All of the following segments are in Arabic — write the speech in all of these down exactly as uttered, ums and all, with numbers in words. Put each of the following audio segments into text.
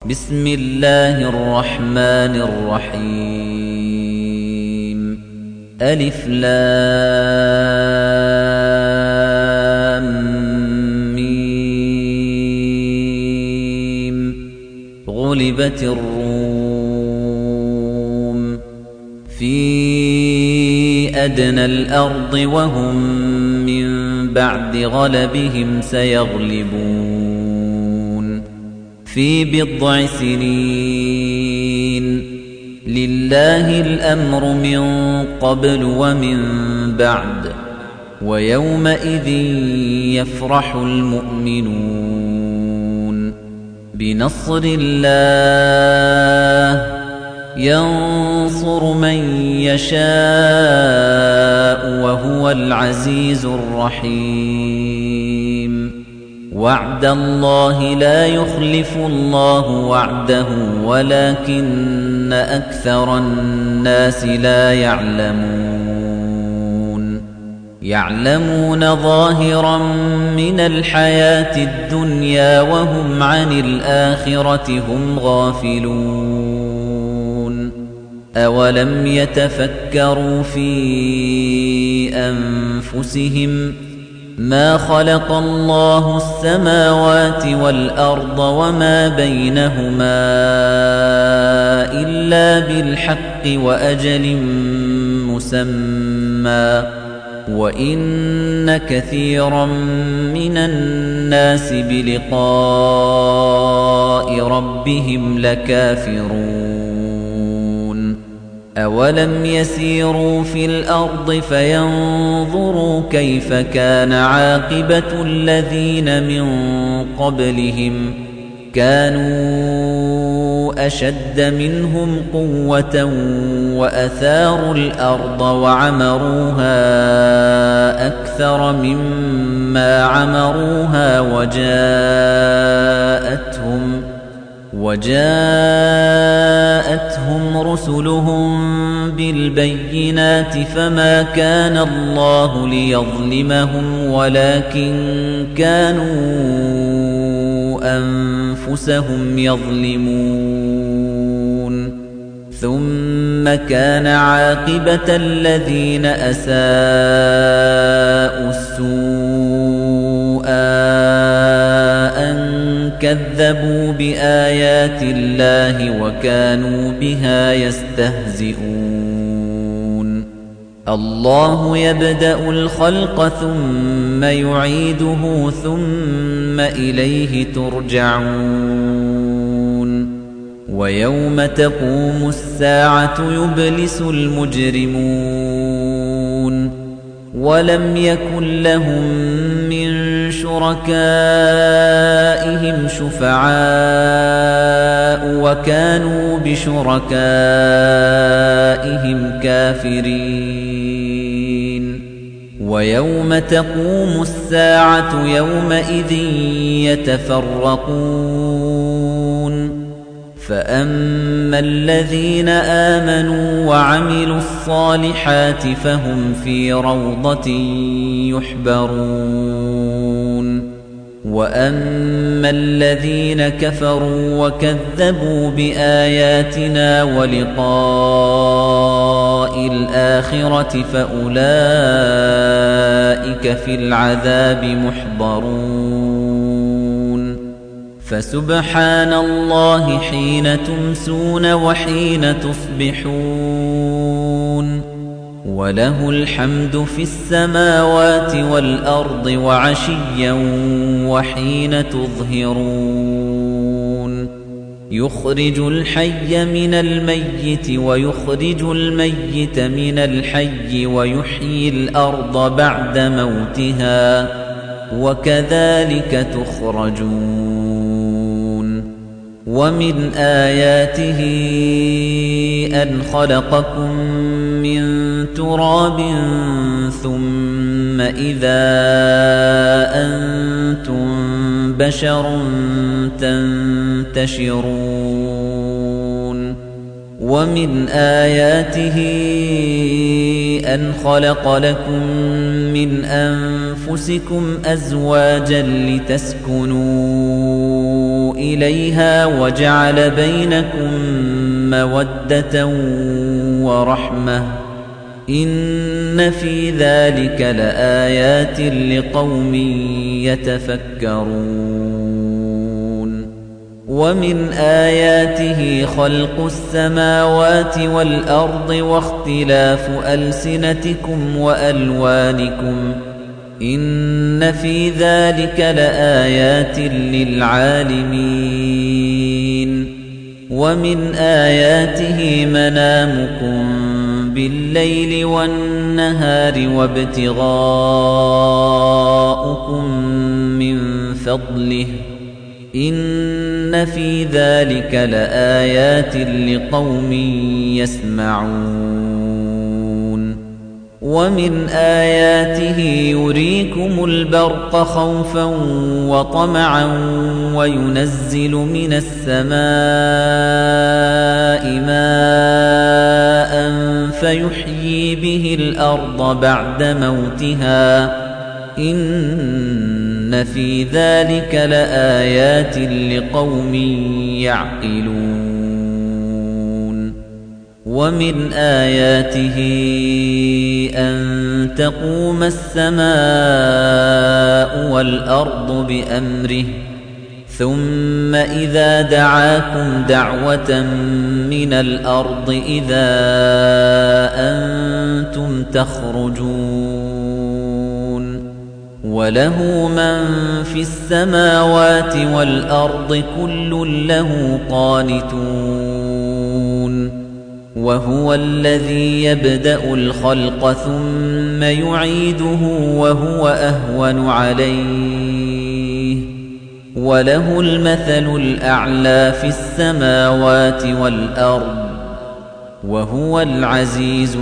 بسم الله الرحمن الرحيم ألف لام ميم غلبت الروم في أدنى الأرض وهم من بعد غلبهم سيغلبون في بضع سنين لله الأمر من قبل ومن بعد ويومئذ يفرح المؤمنون بنصر الله ينصر من يشاء وهو العزيز الرحيم وعد الله لا يخلف الله وعده ولكن أكثر الناس لا يعلمون يعلمون ظاهرا من الحياة الدنيا وهم عن الآخرة هم غافلون أولم يتفكروا في أنفسهم ما خلق الله السماوات والأرض وما بينهما إلا بالحق وأجل مسمى وإن كثيرا من الناس بلقاء ربهم لكافرون أولم يسيروا في الأرض فينظروا كيف كان عاقبة الذين من قبلهم كانوا أشد منهم قوة وأثاروا الأرض وعمروها أكثر مما عمروها وجاءتهم وجاءتهم رسلهم بالبينات فما كان الله ليظلمهم ولكن كانوا أنفسهم يظلمون ثم كان عاقبة الذين أساءوا السوء أن كذبوا بآيات الله وكانوا بها يستهزئون الله يبدأ الخلق ثم يعيده ثم إليه ترجعون ويوم تقوم الساعة يبلس المجرمون ولم يكن لهم من شركائهم شفعاء وكانوا بشركائهم كافرين ويوم تقوم الساعة يومئذ يتفرقون فأما الذين آمنوا وعملوا الصالحات فهم في روضة يحبرون وأما الذين كفروا وكذبوا بآياتنا ولقاء الآخرة فأولئك في العذاب محضرون فسبحان الله حين تمسون وحين تصبحون وله الحمد في السماوات والأرض وعشيا وحين تظهرون يخرج الحي من الميت ويخرج الميت من الحي ويحيي الأرض بعد موتها وكذلك تخرجون ومن آياته أن خلقكم من تراب ثم إذا أنتم بشر تنتشرون ومن آياته أن خلق لكم من أنفسكم أزواجا لتسكنوا إليها وجعل بينكم مودة ورحمة إن في ذلك لآيات لقوم يتفكرون ومن آياته خلق السماوات والأرض واختلاف ألسنتكم وألوانكم إن في ذلك لآيات للعالمين ومن آياته منامكم بالليل والنهار وابتغاؤكم من فضله إن في ذلك لآيات لقوم يسمعون ومن آياته يريكم البرق خوفا وطمعا وينزل من السماء ماء فيحيي به الأرض بعد موتها إن في ذلك لآيات لقوم يعقلون ومن آياته أن تقوم السماء والأرض بأمره ثم إذا دعاكم دعوة من الأرض إذا أنتم تخرجون وله من في السماوات والأرض كل له قانتون وهو الذي يبدأ الخلق ثم يعيده وهو أهون عليه وله المثل الأعلى في السماوات والأرض وهو العزيز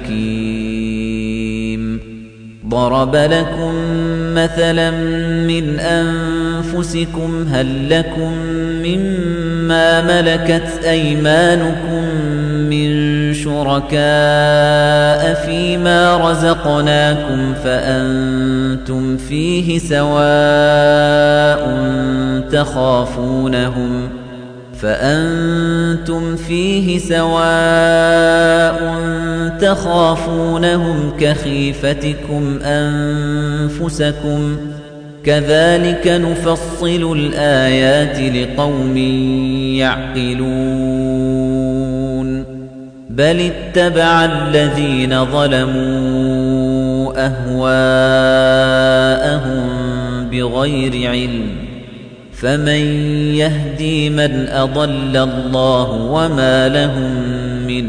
الحكيم ضرب لكم مثلا من أنفسكم هل لكم مما ملكت أيمانكم من شركاء فيما رزقناكم فأنتم فيه سواء تخافونهم فأنتم فيه سواء تخافونهم كخيفتكم أنفسكم كذلك نفصل الآيات لقوم يعقلون بل اتبع الذين ظلموا أهواءهم بغير علم فمن يهدي من أضل الله وما لهم من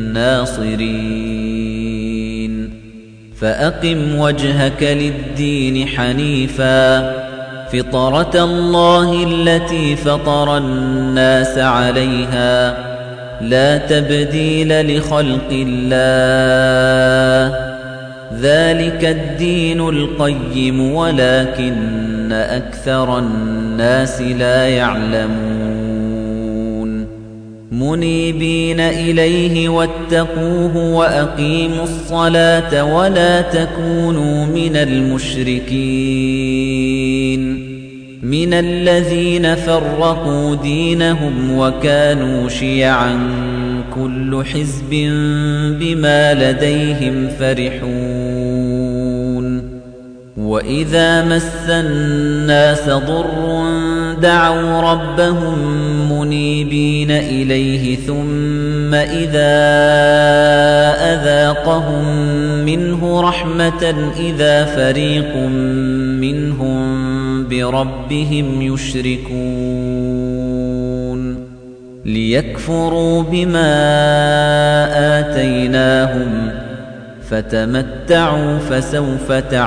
ناصرين فأقم وجهك للدين حنيفا فطرة الله التي فطر الناس عليها لا تبديل لخلق الله ذلك الدين القيم ولكن أكثر الناس لا يعلمون منيبين إليه واتقوه وأقيموا الصلاة ولا تكونوا من المشركين من الذين فرقوا دينهم وكانوا شيعا كل حزب بما لديهم فرحون وإذا مس الناس ضر دعوا ربهم منيبين إليه ثم إذا أذاقهم منه رحمة إذا فريق منهم بربهم يشركون ليكفروا بما آتيناهم فتمتعوا فسوف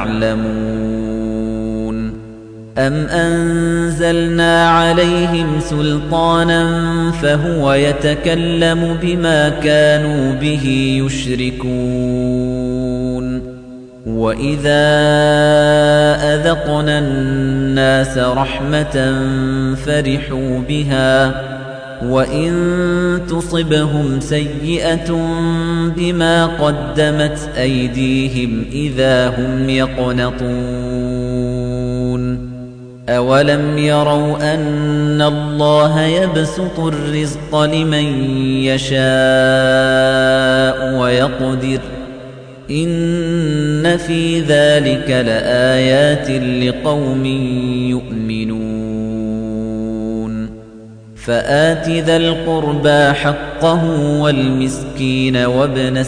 تعلمون أم أنزلنا عليهم سلطانا فهو يتكلم بما كانوا به يشركون وإذا أذقنا الناس رحمة فرحوا بها وإن تصبهم سيئة بما قدمت أيديهم إذا هم يقنطون أَوَلَمْ يَرَوْا أَنَّ اللَّهَ يَبْسُطُ الرِّزْقَ لِمَن يَشَاءُ وَيَقْدِرُ إِنَّ فِي ذَلِكَ لَآيَاتٍ لِقَوْمٍ يُؤْمِنُونَ فَآتِ ذَا الْقُرْبَى حَقَّهُ وَالْمِسْكِينَ وَابْنَ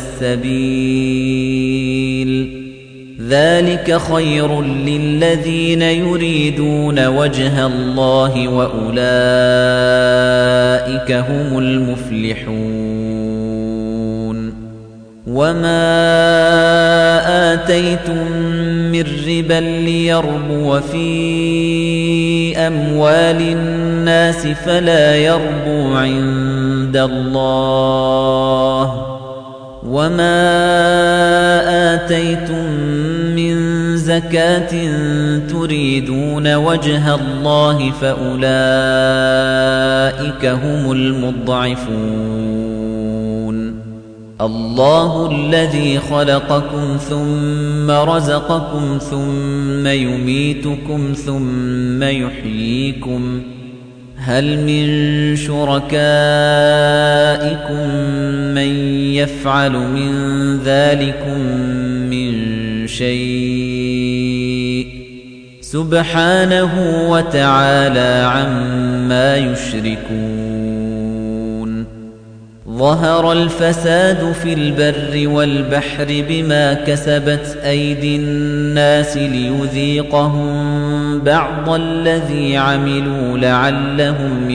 السَّبِيلِ ذَلِكَ خَيْرٌ لِّلَّذِينَ يُرِيدُونَ وَجْهَ اللَّهِ وَأُولَٰئِكَ هُمُ الْمُفْلِحُونَ وَمَا آتَيْتُم مِّن رِّبًا لِّيَرْبُوَ فِي أَمْوَالِ النَّاسِ فَلَا يَرْبُو عِندَ اللَّهِ وَمَا آتَيْتُم مِّن زَكَاةٍ تُرِيدُونَ وَجْهَ اللَّهِ فَأُولَٰئِكَ هُمُ الْمُضْعِفُونَ اللَّهُ الَّذِي خَلَقَكُمْ ثُمَّ رَزَقَكُمْ ثُمَّ يُمِيتُكُمْ ثُمَّ يُحْيِيكُمْ هَلْ مِن شُرَكَائِكُم مَّن يَفْعَلُ مِن ذَلِكُم مِّن شَيْءٍ سُبْحَانَهُ وَتَعَالَى عَمَّا يُشْرِكُونَ ظَهَرَ الْفَسَادُ فِي الْبَرِّ وَالْبَحْرِ بِمَا كَسَبَتْ أَيْدِي النَّاسِ لِيُذِيقَهُم بَعْضَ الَّذِي عَمِلُوا لَعَلَّهُمْ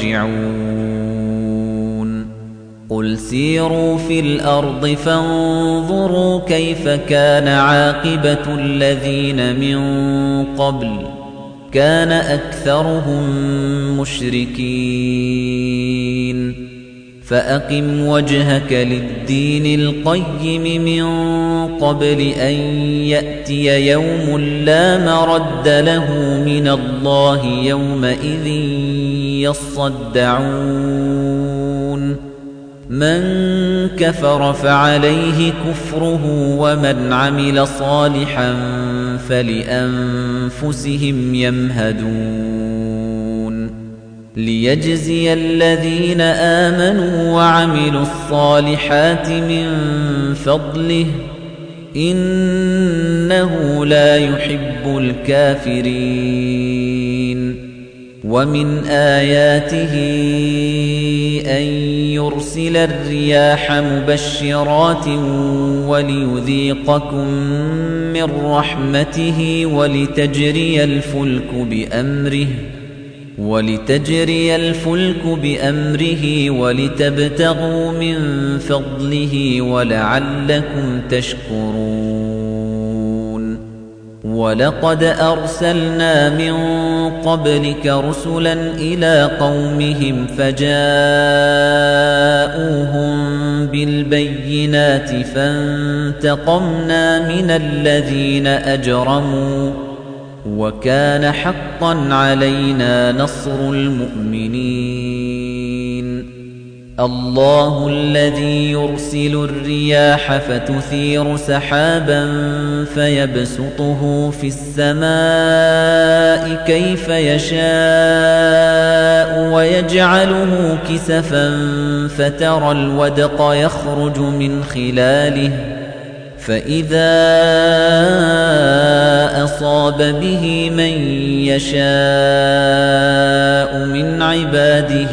يَرْجِعُونَ قُلْ سِيرُوا فِي الْأَرْضِ فَانظُرُوا كَيْفَ كَانَ عَاقِبَةُ الَّذِينَ مِن قَبْلُ كَانَ أَكْثَرُهُم مُشْرِكِينَ فَأَقِمْ وَجْهَكَ لِلدِّينِ الْقَيِّمِ مِن قَبْلِ أَن يَأْتِيَ يَوْمٌ لَّا مَرَدَّ لَهُ مِنَ اللَّهِ يَوْمَئِذٍ يَصَّدَّعُونَ مَن كَفَرَ فَعَلَيْهِ كُفْرُهُ وَمَنْ عَمِلَ صَالِحًا فَلِأَنفُسِهِمْ يَمْهَدُونَ لِيَجْزِيَ الَّذِينَ آمَنُوا وَعَمِلُوا الصَّالِحَاتِ مِن فَضْلِهِ إِنَّهُ لَا يُحِبُّ الْكَافِرِينَ وَمِنْ آيَاتِهِ أَن يُرْسِلَ الرِّيَاحَ مُبَشِّرَاتٍ وَلِيُذِيقَكُم مِّن رَّحْمَتِهِ وَلِتَجْرِيَ الْفُلْكُ بِأَمْرِهِ وَلِتَجْرِيَ الْفُلْكُ بِأَمْرِهِ وَلِتَبْتَغُوا مِن فَضْلِهِ وَلَعَلَّكُمْ تَشْكُرُونَ وَلَقَدْ أَرْسَلْنَا مِن قَبْلِكَ رُسُلًا إِلَى قَوْمِهِمْ فَجَاءُوهُم بِالْبَيِّنَاتِ فَانتَقَمْنَا مِنَ الَّذِينَ أَجْرَمُوا وَكَانَ حَقًّا عَلَيْنَا نَصْرُ الْمُؤْمِنِينَ اللَّهُ الَّذِي يُرْسِلُ الرِّيَاحَ فَتُثِيرُ سَحَابًا فَيَبْسُطُهُ فِي السَّمَاءِ كَيْفَ يَشَاءُ وَيَجْعَلُهُ كِسَفًا فَتَرَى الْوَدْقَ يَخْرُجُ مِنْ خِلَالِهِ فَإِذَا أَصَابَ بِهِ مَن يَشَاءُ مِنْ عِبَادِهِ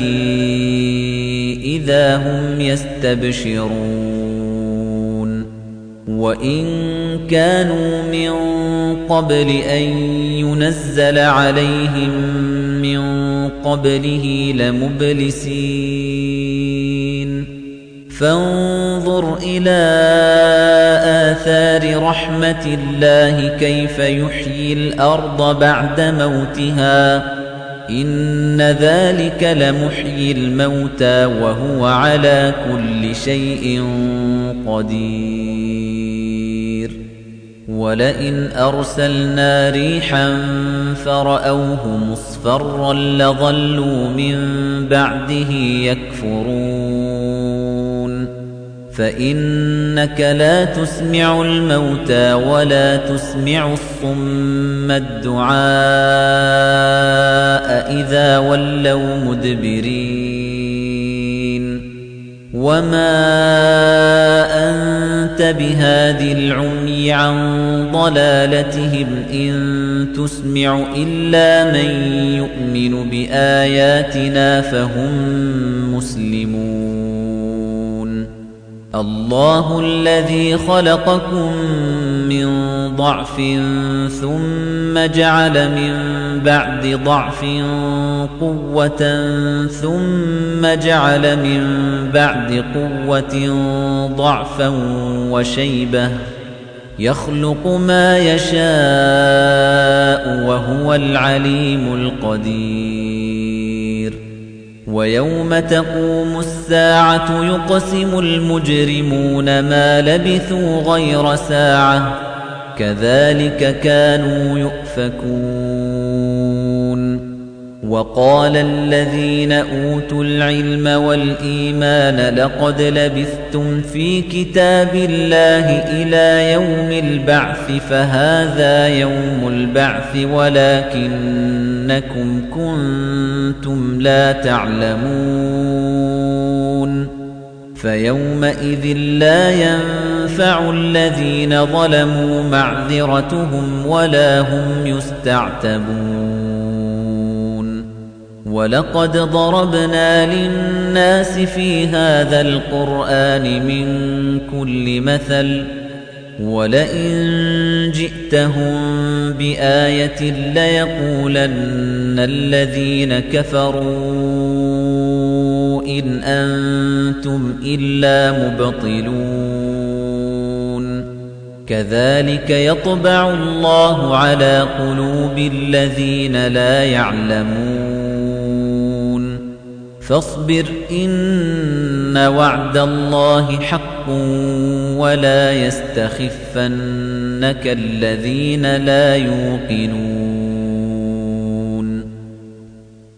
إِذَا هُمْ يَسْتَبْشِرُونَ وَإِن كَانُوا مِن قَبْلِ أَن يُنَزَّلَ عَلَيْهِم مِّن قَبْلِهِ لَمُبْلِسِينَ فانظر إلى آثار رحمة الله كيف يحيي الأرض بعد موتها إن ذلك لمحيي الموتى وهو على كل شيء قدير ولئن أرسلنا ريحا فرأوه مصفرا لظلوا من بعده يكفرون فإنك لا تسمع الموتى ولا تسمع الصم الدعاء إذا ولوا مدبرين وما أنت بهاد العمي عن ضلالتهم إن تسمع إلا من يؤمن بآياتنا فهم مسلمون الله الذي خلقكم من ضعف ثم جعل من بعد ضعف قوة ثم جعل من بعد قوة ضعفا وشيبة يخلق ما يشاء وهو العليم القدير ويوم تقوم الساعة يقسم المجرمون ما لبثوا غير ساعة كذلك كانوا يؤفكون وقال الذين أوتوا العلم والإيمان لقد لبثتم في كتاب الله إلى يوم البعث فهذا يوم البعث ولكنكم كنتم لا تعلمون فيومئذ لا ينفع الذين ظلموا معذرتهم ولا هم يستعتبون ولقد ضربنا للناس في هذا القرآن من كل مثل ولئن جئتهم بآية ليقولن الذين كفروا إن أنتم إلا مبطلون كذلك يطبع الله على قلوب الذين لا يعلمون فاصبر إن وعد الله حق ولا يستخفنك الذين لا يوقنون